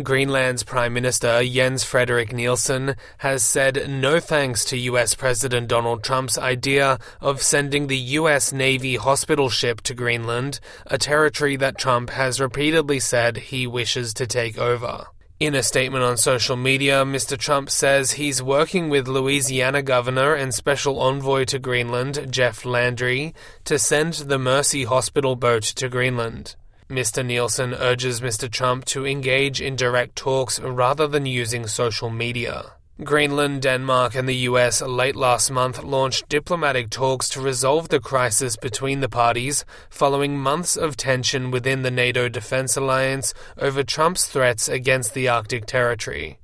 Greenland's Prime Minister Jens Frederik Nielsen has said no thanks to US President Donald Trump's idea of sending the US Navy hospital ship to Greenland, a territory that Trump has repeatedly said he wishes to take over. In a statement on social media, Mr. Trump says he's working with Louisiana Governor and Special Envoy to Greenland, Jeff Landry, to send the Mercy Hospital boat to Greenland. Mr. Nielsen urges Mr. Trump to engage in direct talks rather than using social media. Greenland, Denmark, and the US late last month launched diplomatic talks to resolve the crisis between the parties following months of tension within the NATO Defense Alliance over Trump's threats against the Arctic territory.